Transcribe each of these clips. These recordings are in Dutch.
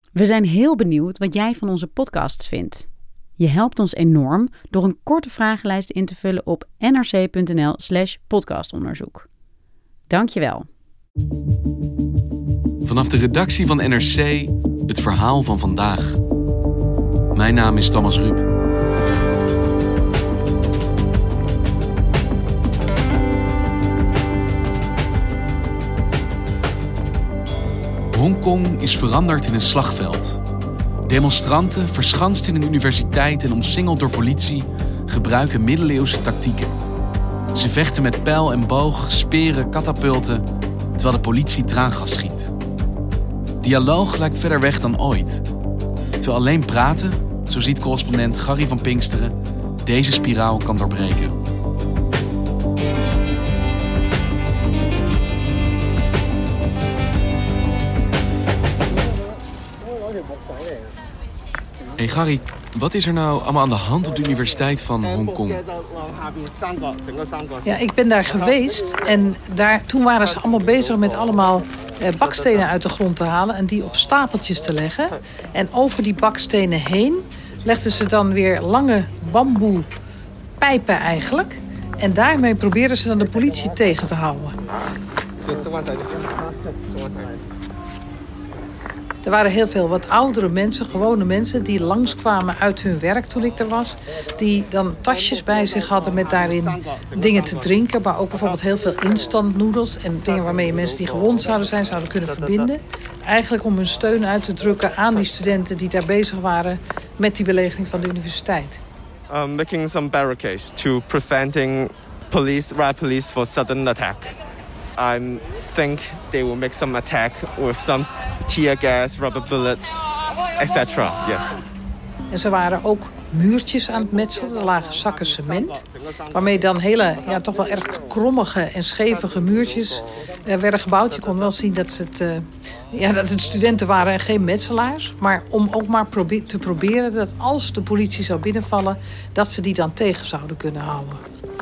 We zijn heel benieuwd wat jij van onze podcasts vindt. Je helpt ons enorm door een korte vragenlijst in te vullen op nrc.nl/podcastonderzoek. Dank je wel. Vanaf de redactie van NRC, het verhaal van vandaag. Mijn naam is Thomas Ruip. Hongkong is veranderd in een slagveld. Demonstranten, verschanst in een universiteit en omsingeld door politie, gebruiken middeleeuwse tactieken. Ze vechten met pijl en boog, speren, katapulten, terwijl de politie traangas schiet. Dialoog lijkt verder weg dan ooit. Terwijl alleen praten, zo ziet correspondent Gary van Pinksteren, deze spiraal kan doorbreken. Hey Gary, wat is er nou allemaal aan de hand op de Universiteit van Hongkong? Ja, ik ben daar geweest en toen waren ze allemaal bezig met allemaal bakstenen uit de grond te halen en die op stapeltjes te leggen. En over die bakstenen heen legden ze dan weer lange bamboepijpen eigenlijk. En daarmee probeerden ze dan de politie tegen te houden. Er waren heel veel wat oudere mensen, gewone mensen, die langskwamen uit hun werk toen ik er was. Die dan tasjes bij zich hadden met daarin dingen te drinken. Maar ook bijvoorbeeld heel veel instant noedels en dingen waarmee je mensen die gewond zouden kunnen verbinden. Eigenlijk om hun steun uit te drukken aan die studenten die daar bezig waren met die belegering van de universiteit. Making some barricades to preventing riot police for sudden attack. I think they will make some attack with some tear gas, rubber bullets, etc. Yes. En ze waren ook muurtjes aan het metselen. Er lagen zakken cement. Waarmee dan hele, toch wel erg krommige en schevige muurtjes werden gebouwd. Je kon wel zien dat het studenten waren en geen metselaars. Maar om ook maar te proberen dat als de politie zou binnenvallen, dat ze die dan tegen zouden kunnen houden.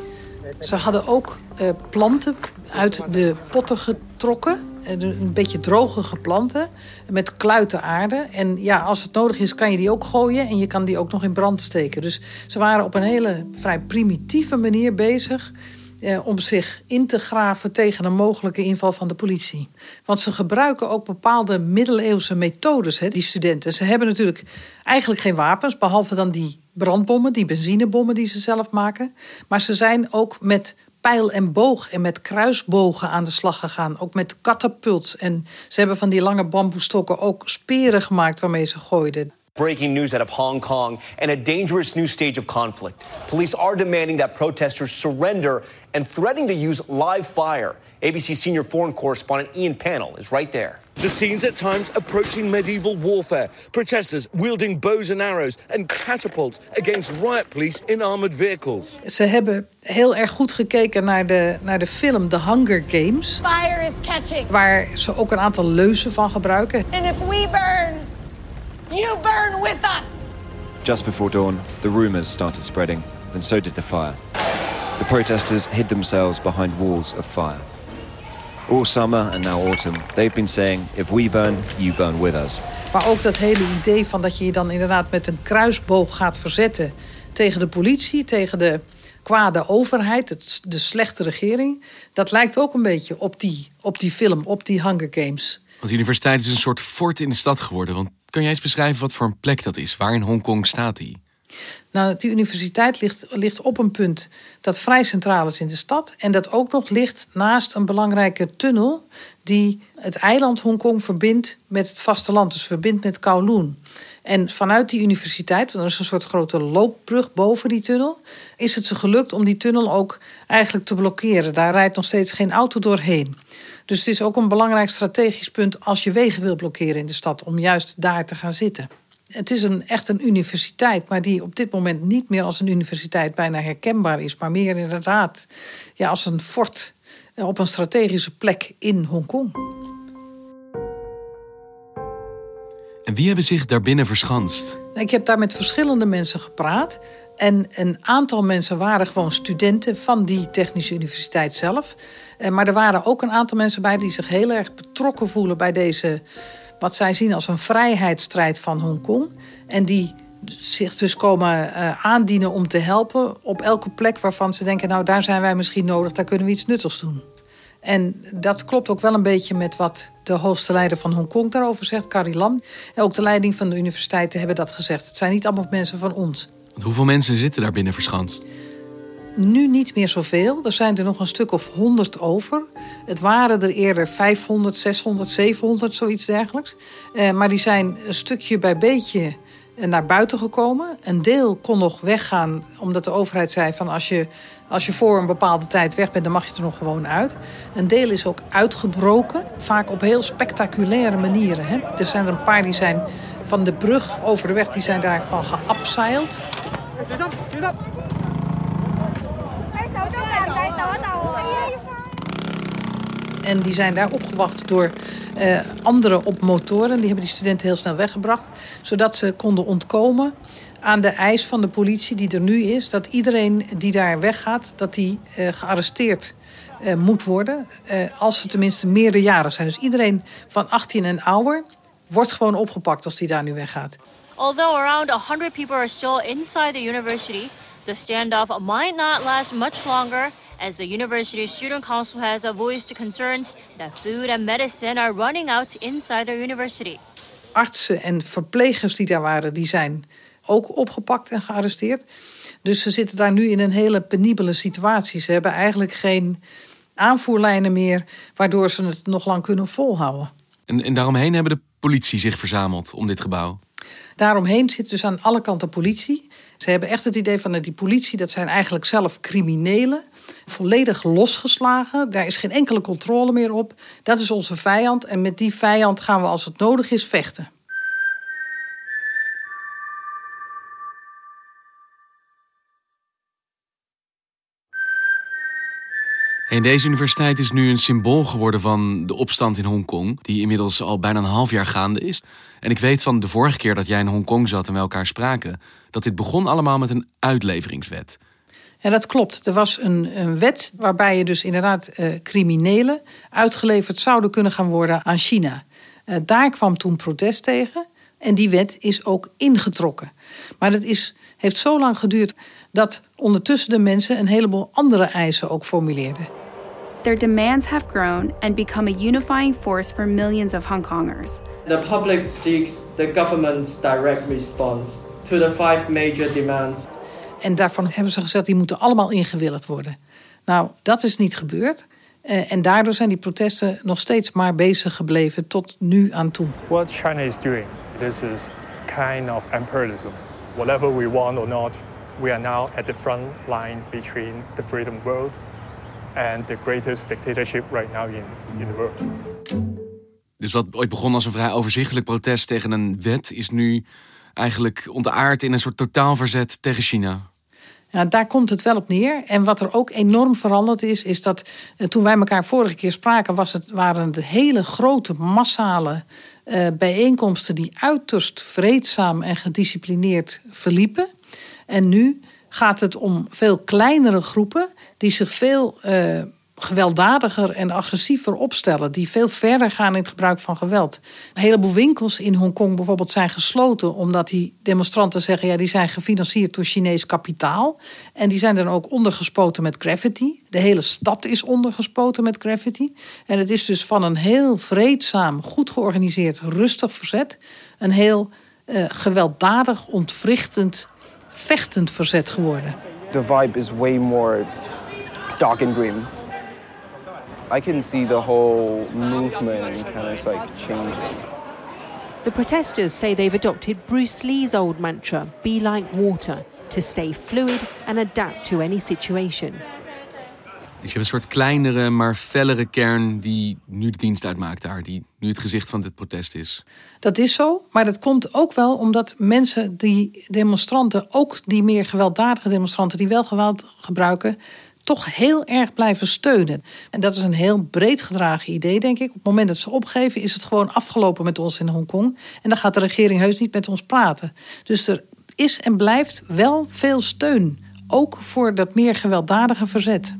Ze hadden ook planten uit de potten getrokken. Een beetje drogige planten met kluiten aarde. En ja, als het nodig is kan je die ook gooien en je kan die ook nog in brand steken. Dus ze waren op een hele vrij primitieve manier bezig om zich in te graven tegen een mogelijke inval van de politie. Want ze gebruiken ook bepaalde middeleeuwse methodes, die studenten. Ze hebben natuurlijk eigenlijk geen wapens, behalve dan die brandbommen, die benzinebommen die ze zelf maken. Maar ze zijn ook met pijl en boog en met kruisbogen aan de slag gegaan. Ook met katapults. En ze hebben van die lange bamboestokken ook speren gemaakt waarmee ze gooiden. Breaking news out of Hong Kong and a dangerous new stage of conflict. Police are demanding that protesters surrender and threatening to use live fire. ABC senior foreign correspondent Ian Pannell is right there. The scenes at times approaching medieval warfare. Protesters wielding bows and arrows and catapults against riot police in armored vehicles. Ze hebben heel erg goed gekeken naar de film The Hunger Games. Fire is catching. Waar ze ook een aantal leuzen van gebruiken. And if we burn, you burn with us. Just before dawn, the rumors started spreading, and so did the fire. The protesters hid themselves behind walls of fire. All summer and now autumn, they've been saying, if we burn, you burn with us. Maar ook dat hele idee van dat je je dan inderdaad met een kruisboog gaat verzetten tegen de politie, tegen de kwade overheid, de slechte regering. Dat lijkt ook een beetje op die film, op die Hunger Games. Want de universiteit is een soort fort in de stad geworden. Want kan jij eens beschrijven wat voor een plek dat is? Waar in Hongkong staat die? Nou, die universiteit ligt op een punt dat vrij centraal is in de stad. En dat ook nog ligt naast een belangrijke tunnel die het eiland Hongkong verbindt met het vasteland. Dus verbindt met Kowloon. En vanuit die universiteit, want er is een soort grote loopbrug boven die tunnel, is het ze gelukt om die tunnel ook eigenlijk te blokkeren. Daar rijdt nog steeds geen auto doorheen. Dus het is ook een belangrijk strategisch punt als je wegen wil blokkeren in de stad, om juist daar te gaan zitten. Het is echt een universiteit, maar die op dit moment niet meer als een universiteit bijna herkenbaar is, maar meer inderdaad als een fort op een strategische plek in Hongkong. En wie hebben zich daarbinnen verschanst? Ik heb daar met verschillende mensen gepraat. En een aantal mensen waren gewoon studenten van die technische universiteit zelf. Maar er waren ook een aantal mensen bij die zich heel erg betrokken voelen bij deze wat zij zien als een vrijheidsstrijd van Hongkong. En die zich dus komen aandienen om te helpen op elke plek waarvan ze denken, nou, daar zijn wij misschien nodig, daar kunnen we iets nuttigs doen. En dat klopt ook wel een beetje met wat de hoogste leider van Hongkong daarover zegt, Carrie Lam. En ook de leiding van de universiteiten hebben dat gezegd. Het zijn niet allemaal mensen van ons. Want hoeveel mensen zitten daar binnen verschanst? Nu niet meer zoveel. Er zijn er nog een stuk of 100 over. Het waren er eerder 500, 600, 700, zoiets dergelijks. Maar die zijn een stukje bij beetje naar buiten gekomen. Een deel kon nog weggaan, omdat de overheid zei van als je voor een bepaalde tijd weg bent, dan mag je er nog gewoon uit. Een deel is ook uitgebroken, vaak op heel spectaculaire manieren. Hè. Er zijn er een paar die zijn van de brug over de weg, die zijn daarvan geabseild. En die zijn daar opgewacht door anderen op motoren. Die hebben die studenten heel snel weggebracht. Zodat ze konden ontkomen aan de eis van de politie die er nu is. Dat iedereen die daar weggaat, dat die gearresteerd moet worden. Als ze tenminste meerderjarig zijn. Dus iedereen van 18 en ouder wordt gewoon opgepakt als die daar nu weggaat. Although around 100 people are still inside the university, the standoff might not last much longer, as the University Student Council has voiced concerns that food and medicine are running out inside the university. Artsen en verplegers die daar waren, die zijn ook opgepakt en gearresteerd. Dus ze zitten daar nu in een hele penibele situatie. Ze hebben eigenlijk geen aanvoerlijnen meer, waardoor ze het nog lang kunnen volhouden. En daaromheen hebben de politie zich verzameld om dit gebouw? Daaromheen zit dus aan alle kanten politie. Ze hebben echt het idee van die politie, dat zijn eigenlijk zelf criminelen. Volledig losgeslagen. Daar is geen enkele controle meer op. Dat is onze vijand. En met die vijand gaan we als het nodig is vechten. En deze universiteit is nu een symbool geworden van de opstand in Hongkong, die inmiddels al bijna een half jaar gaande is. En ik weet van de vorige keer dat jij in Hongkong zat en we elkaar spraken, dat dit begon allemaal met een uitleveringswet. Ja, dat klopt. Er was een wet waarbij je dus inderdaad criminelen uitgeleverd zouden kunnen gaan worden aan China. Daar kwam toen protest tegen en die wet is ook ingetrokken. Maar dat heeft zo lang geduurd dat ondertussen de mensen een heleboel andere eisen ook formuleerden. Their demands have grown and become a unifying force for millions of Hong Kongers. The public seeks the government's direct response to the 5 major demands. En daarvan hebben ze gezegd, die moeten allemaal ingewilligd worden. Nou, dat is niet gebeurd. En daardoor zijn die protesten nog steeds maar bezig gebleven tot nu aan toe. What China is doing, this is kind of imperialism. Whatever we want or not, we are now at the front line between the freedom world and the greatest dictatorship right now in the world. Dus wat ooit begon als een vrij overzichtelijk protest tegen een wet is nu eigenlijk ontaard in een soort totaalverzet tegen China. Ja, daar komt het wel op neer. En wat er ook enorm veranderd is dat toen wij elkaar vorige keer spraken, waren het hele grote massale bijeenkomsten die uiterst vreedzaam en gedisciplineerd verliepen. En nu gaat het om veel kleinere groepen die zich veel gewelddadiger en agressiever opstellen. Die veel verder gaan in het gebruik van geweld. Een heleboel winkels in Hongkong bijvoorbeeld zijn gesloten omdat die demonstranten zeggen, ja, die zijn gefinancierd door Chinees kapitaal. En die zijn dan ook ondergespoten met graffiti. De hele stad is ondergespoten met graffiti. En het is dus van een heel vreedzaam, goed georganiseerd, rustig verzet een heel gewelddadig, ontwrichtend, vechtend verzet geworden. The vibe is way more dark and grim. I can see the whole movement kind of like changing. The protesters say they've adopted Bruce Lee's old mantra, be like water, to stay fluid and adapt to any situation. Dus je hebt een soort kleinere, maar fellere kern die nu de dienst uitmaakt daar, die nu het gezicht van dit protest is. Dat is zo, maar dat komt ook wel omdat mensen, die demonstranten, ook die meer gewelddadige demonstranten die wel geweld gebruiken, toch heel erg blijven steunen. En dat is een heel breed gedragen idee, denk ik. Op het moment dat ze opgeven, is het gewoon afgelopen met ons in Hongkong. En dan gaat de regering heus niet met ons praten. Dus er is en blijft wel veel steun. Ook voor dat meer gewelddadige verzet.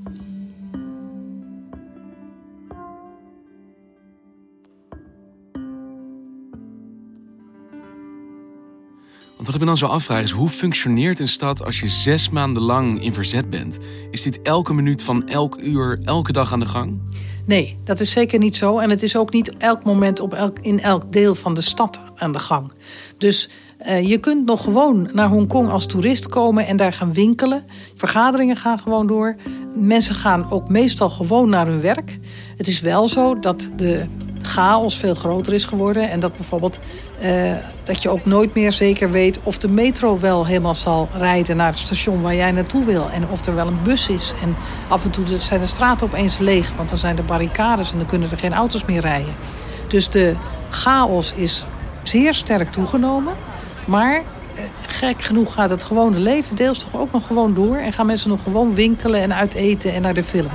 Want wat ik me dan zo afvraag is, hoe functioneert een stad als je 6 maanden lang in verzet bent? Is dit elke minuut van elk uur, elke dag aan de gang? Nee, dat is zeker niet zo. En het is ook niet elk moment in elk deel van de stad aan de gang. Dus je kunt nog gewoon naar Hongkong als toerist komen en daar gaan winkelen. Vergaderingen gaan gewoon door. Mensen gaan ook meestal gewoon naar hun werk. Het is wel zo dat de chaos veel groter is geworden. En dat bijvoorbeeld dat je ook nooit meer zeker weet of de metro wel helemaal zal rijden naar het station waar jij naartoe wil. En of er wel een bus is. En af en toe zijn de straten opeens leeg, want dan zijn er barricades en dan kunnen er geen auto's meer rijden. Dus de chaos is zeer sterk toegenomen. Maar gek genoeg gaat het gewone leven deels toch ook nog gewoon door. En gaan mensen nog gewoon winkelen en uiteten en naar de film.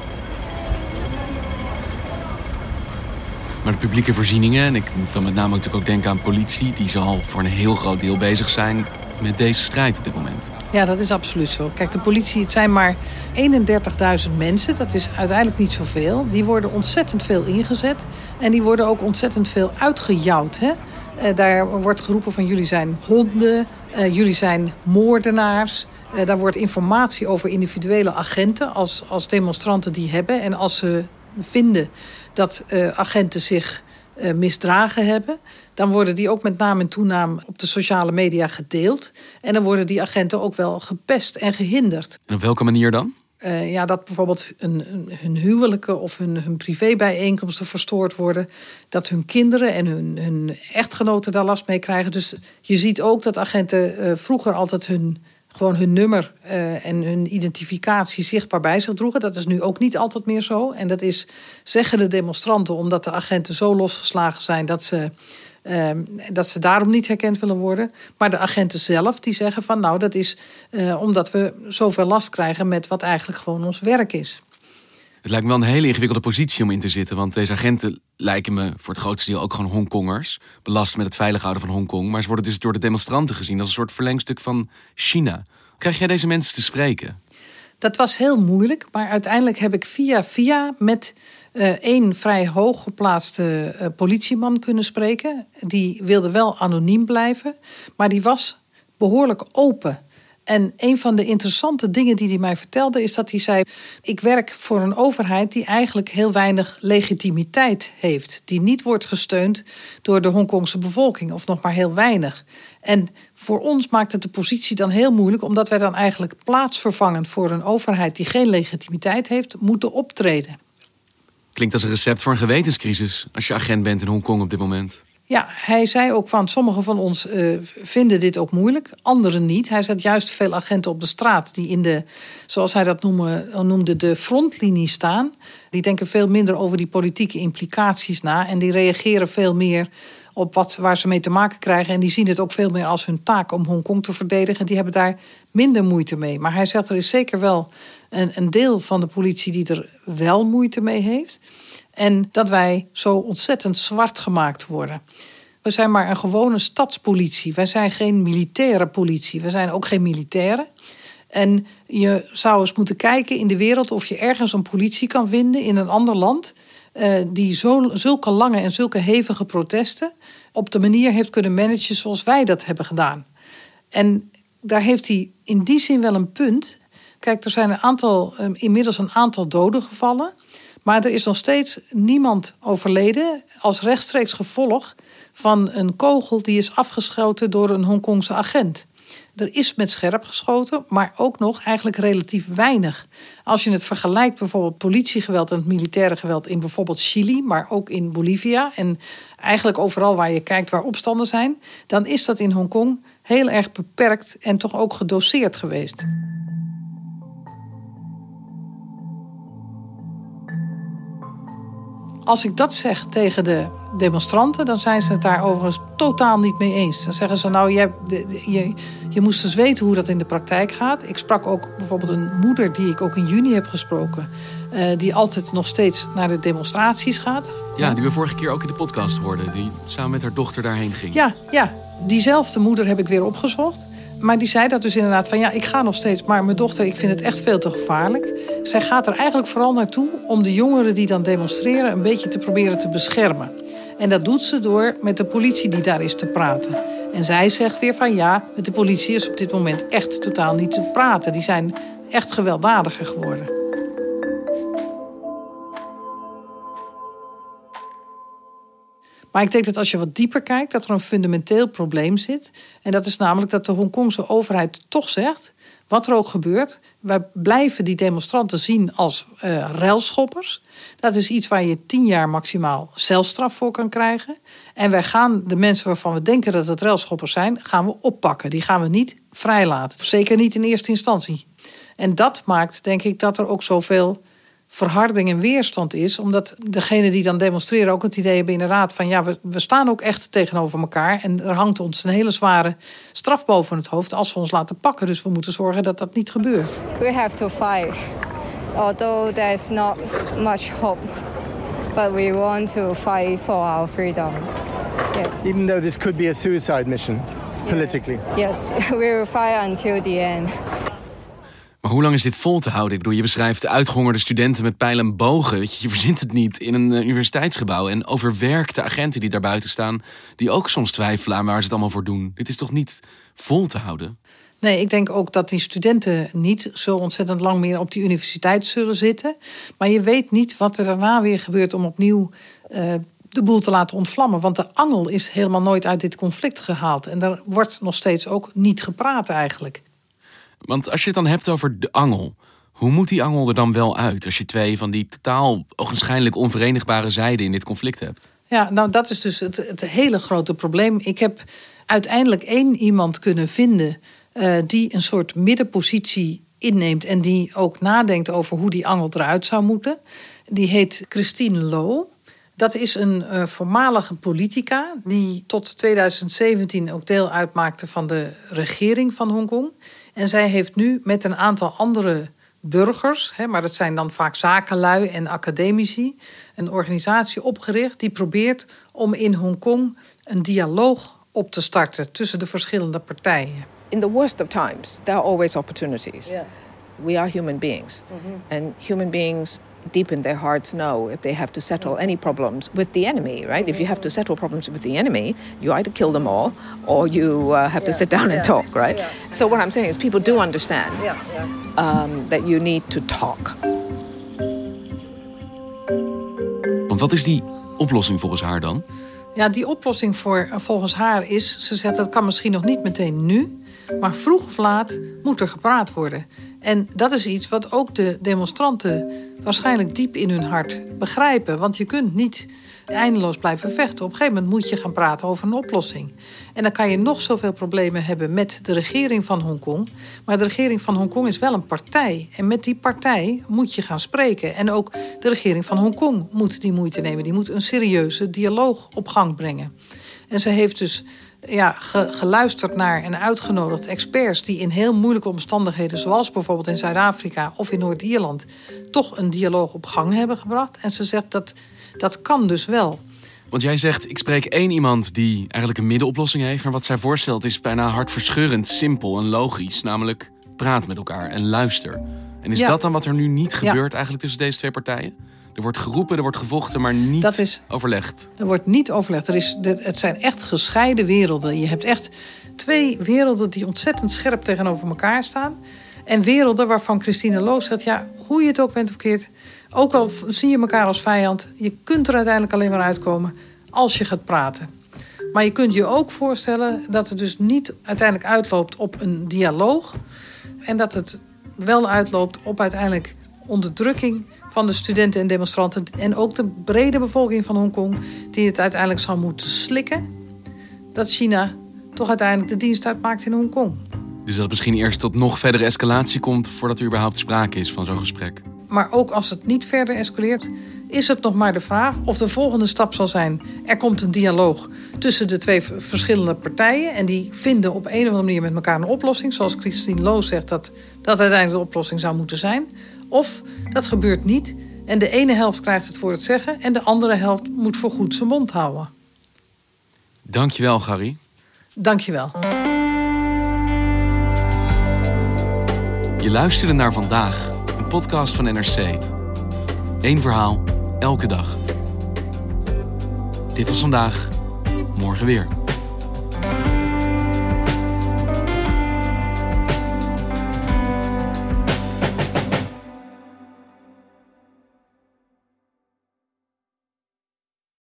Maar de publieke voorzieningen, en ik moet dan met name natuurlijk ook denken aan politie, die zal voor een heel groot deel bezig zijn met deze strijd op dit moment. Ja, dat is absoluut zo. Kijk, de politie, het zijn maar 31.000 mensen. Dat is uiteindelijk niet zoveel. Die worden ontzettend veel ingezet. En die worden ook ontzettend veel uitgejouwd, hè? Daar wordt geroepen van jullie zijn honden, jullie zijn moordenaars. Daar wordt informatie over individuele agenten als demonstranten die hebben. En als ze vinden dat agenten zich misdragen hebben, dan worden die ook met naam en toenaam op de sociale media gedeeld. En dan worden die agenten ook wel gepest en gehinderd. En op welke manier dan? Dat bijvoorbeeld hun huwelijken of hun privébijeenkomsten verstoord worden. Dat hun kinderen en hun echtgenoten daar last mee krijgen. Dus je ziet ook dat agenten vroeger altijd hun nummer en hun identificatie zichtbaar bij zich droegen. Dat is nu ook niet altijd meer zo. En dat is, zeggen de demonstranten, omdat de agenten zo losgeslagen zijn dat ze daarom niet herkend willen worden. Maar de agenten zelf die zeggen van nou, dat is omdat we zoveel last krijgen met wat eigenlijk gewoon ons werk is. Het lijkt me wel een hele ingewikkelde positie om in te zitten. Want deze agenten lijken me voor het grootste deel ook gewoon Hongkongers. Belast met het veilig houden van Hongkong. Maar ze worden dus door de demonstranten gezien als een soort verlengstuk van China. Krijg jij deze mensen te spreken? Dat was heel moeilijk. Maar uiteindelijk heb ik via met één vrij hooggeplaatste politieman kunnen spreken. Die wilde wel anoniem blijven. Maar die was behoorlijk open. En een van de interessante dingen die hij mij vertelde is dat hij zei, ik werk voor een overheid die eigenlijk heel weinig legitimiteit heeft. Die niet wordt gesteund door de Hongkongse bevolking of nog maar heel weinig. En voor ons maakt het de positie dan heel moeilijk, omdat wij dan eigenlijk plaatsvervangend voor een overheid die geen legitimiteit heeft, moeten optreden. Klinkt als een recept voor een gewetenscrisis als je agent bent in Hongkong op dit moment. Ja, hij zei ook van sommigen van ons vinden dit ook moeilijk, anderen niet. Hij zet juist veel agenten op de straat die in de, zoals hij dat noemde, de frontlinie staan. Die denken veel minder over die politieke implicaties na en die reageren veel meer op waar ze mee te maken krijgen. En die zien het ook veel meer als hun taak om Hongkong te verdedigen. Die hebben daar minder moeite mee. Maar hij zegt er is zeker wel een deel van de politie die er wel moeite mee heeft. En dat wij zo ontzettend zwart gemaakt worden. We zijn maar een gewone stadspolitie. Wij zijn geen militaire politie. We zijn ook geen militairen. En je zou eens moeten kijken in de wereld of je ergens een politie kan vinden in een ander land die zulke lange en zulke hevige protesten op de manier heeft kunnen managen zoals wij dat hebben gedaan. En daar heeft hij in die zin wel een punt. Kijk, er zijn inmiddels een aantal doden gevallen. Maar er is nog steeds niemand overleden als rechtstreeks gevolg van een kogel die is afgeschoten door een Hongkongse agent. Er is met scherp geschoten, maar ook nog eigenlijk relatief weinig. Als je het vergelijkt bijvoorbeeld politiegeweld en het militaire geweld in bijvoorbeeld Chili, maar ook in Bolivia en eigenlijk overal waar je kijkt waar opstanden zijn, dan is dat in Hongkong heel erg beperkt en toch ook gedoseerd geweest. Als ik dat zeg tegen de demonstranten, dan zijn ze het daar overigens totaal niet mee eens. Dan zeggen ze, nou, je moest eens weten hoe dat in de praktijk gaat. Ik sprak ook bijvoorbeeld een moeder die ik ook in juni heb gesproken, die altijd nog steeds naar de demonstraties gaat. Ja, die we vorige keer ook in de podcast hoorden, die samen met haar dochter daarheen ging. Ja, diezelfde moeder heb ik weer opgezocht. Maar die zei dat dus inderdaad van ik ga nog steeds, maar mijn dochter, ik vind het echt veel te gevaarlijk. Zij gaat er eigenlijk vooral naartoe om de jongeren die dan demonstreren een beetje te proberen te beschermen. En dat doet ze door met de politie die daar is te praten. En zij zegt weer van ja, met de politie is op dit moment echt totaal niet te praten. Die zijn echt gewelddadiger geworden. Maar ik denk dat als je wat dieper kijkt, dat er een fundamenteel probleem zit. En dat is namelijk dat de Hongkongse overheid toch zegt, wat er ook gebeurt, wij blijven die demonstranten zien als relschoppers. Dat is iets waar je 10 jaar maximaal celstraf voor kan krijgen. En wij gaan de mensen waarvan we denken dat het relschoppers zijn, gaan we oppakken. Die gaan we niet vrijlaten. Zeker niet in eerste instantie. En dat maakt, denk ik, dat er ook zoveel verharding en weerstand is. Omdat degenen die dan demonstreren ook het idee hebben in de raad van ja, we staan ook echt tegenover elkaar. En er hangt ons een hele zware straf boven het hoofd als we ons laten pakken. Dus we moeten zorgen dat dat niet gebeurt. We have to fight. Although there's not much hope. But we want to fight for our freedom. Yes. Even though this could be a suicide mission, politically. Yes, we will fight until the end. Maar hoe lang is dit vol te houden? Ik bedoel, je beschrijft uitgehongerde studenten met pijlen en bogen. Je verzint het niet in een universiteitsgebouw. En overwerkte agenten die daar buiten staan, die ook soms twijfelen aan waar ze het allemaal voor doen. Dit is toch niet vol te houden? Nee, ik denk ook dat die studenten niet zo ontzettend lang meer op die universiteit zullen zitten. Maar je weet niet wat er daarna weer gebeurt om opnieuw de boel te laten ontvlammen. Want de angel is helemaal nooit uit dit conflict gehaald. En daar wordt nog steeds ook niet gepraat eigenlijk. Want als je het dan hebt over de angel, hoe moet die angel er dan wel uit als je 2 van die totaal ogenschijnlijk onverenigbare zijden in dit conflict hebt? Ja, nou dat is dus het hele grote probleem. Ik heb uiteindelijk 1 iemand kunnen vinden die een soort middenpositie inneemt en die ook nadenkt over hoe die angel eruit zou moeten. Die heet Christine Lo. Dat is een voormalige politica die tot 2017 ook deel uitmaakte van de regering van Hongkong. En zij heeft nu met een aantal andere burgers, maar dat zijn dan vaak zakenlui en academici, een organisatie opgericht die probeert om in Hongkong een dialoog op te starten tussen de verschillende partijen. In the worst of times, there are always opportunities. Yeah. We are human beings. And human beings deep in their hearts know if they have to settle any problems with the enemy, right? If you have to settle problems with the enemy, you either kill them all or you have to sit down and talk, right? Yeah. So what I'm saying is people do understand that you need to talk. Want wat is die oplossing volgens haar dan? Ja, die oplossing volgens haar is, ze zegt dat kan misschien nog niet meteen nu, maar vroeg of laat moet er gepraat worden. En dat is iets wat ook de demonstranten waarschijnlijk diep in hun hart begrijpen. Want je kunt niet eindeloos blijven vechten. Op een gegeven moment moet je gaan praten over een oplossing. En dan kan je nog zoveel problemen hebben met de regering van Hongkong. Maar de regering van Hongkong is wel een partij. En met die partij moet je gaan spreken. En ook de regering van Hongkong moet die moeite nemen. Die moet een serieuze dialoog op gang brengen. En ze heeft dus geluisterd naar en uitgenodigd experts die in heel moeilijke omstandigheden, zoals bijvoorbeeld in Zuid-Afrika of in Noord-Ierland, toch een dialoog op gang hebben gebracht. En ze zegt dat kan dus wel. Want jij zegt, ik spreek 1 iemand die eigenlijk een middenoplossing heeft, maar wat zij voorstelt is bijna hartverscheurend, simpel en logisch. Namelijk, praat met elkaar en luister. En is dat dan wat er nu niet gebeurt eigenlijk tussen deze 2 partijen? Er wordt geroepen, er wordt gevochten, maar niet overlegd. Er wordt niet overlegd. Het zijn echt gescheiden werelden. Je hebt echt 2 werelden die ontzettend scherp tegenover elkaar staan. En werelden waarvan Christine Lo zegt, ja, hoe je het ook bent of keert, ook al zie je elkaar als vijand, je kunt er uiteindelijk alleen maar uitkomen als je gaat praten. Maar je kunt je ook voorstellen dat het dus niet uiteindelijk uitloopt op een dialoog. En dat het wel uitloopt op uiteindelijk onderdrukking van de studenten en demonstranten en ook de brede bevolking van Hongkong die het uiteindelijk zal moeten slikken, dat China toch uiteindelijk de dienst uitmaakt in Hongkong. Dus dat het misschien eerst tot nog verdere escalatie komt voordat er überhaupt sprake is van zo'n gesprek. Maar ook als het niet verder escaleert, is het nog maar de vraag of de volgende stap zal zijn, er komt een dialoog tussen de 2 verschillende partijen en die vinden op een of andere manier met elkaar een oplossing, zoals Christine Lo zegt dat uiteindelijk de oplossing zou moeten zijn. Of dat gebeurt niet en de ene helft krijgt het voor het zeggen en de andere helft moet voorgoed zijn mond houden. Dankjewel, Gary. Dankjewel. Je luisterde naar Vandaag, een podcast van NRC. 1 verhaal, elke dag. Dit was Vandaag, morgen weer.